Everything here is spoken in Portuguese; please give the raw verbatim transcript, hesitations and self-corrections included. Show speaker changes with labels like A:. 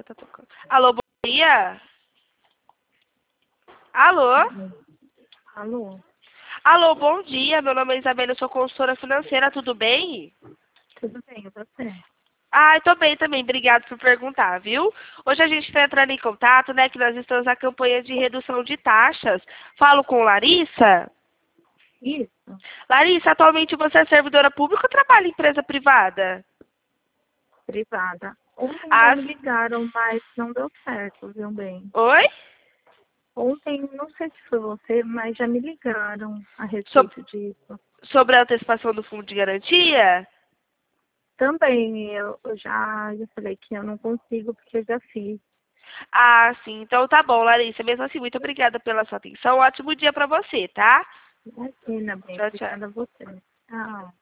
A: tá tocando. Alô, bom dia? Alô?
B: Alô?
A: Alô, bom dia. Meu nome é Isabela, eu sou consultora financeira, tudo bem?
B: Tudo bem, e você?
A: Ah, tô bem também, obrigado por perguntar, viu? Hoje a gente está entrando em contato, né, que nós estamos na campanha de redução de taxas. Falo com Larissa?
B: Isso,
A: Larissa, atualmente você é servidora pública ou trabalha em empresa privada?
B: privada. Ontem já
A: Ah,
B: me ligaram, mas não deu certo, viu bem?
A: oi?
B: Ontem, não sei se foi você, mas já me ligaram a
A: So-
B: respeito disso.
A: sobre a antecipação do fundo de garantia?
B: Também eu, eu já, já falei que eu não consigo porque eu já fiz.
A: Ah, sim. Então tá bom, Larissa. Mesmo assim, muito obrigada pela sua atenção. Um ótimo dia pra você, tá?
B: Imagina, bem,
A: Tchau, tchau.
B: obrigada a você. Tchau.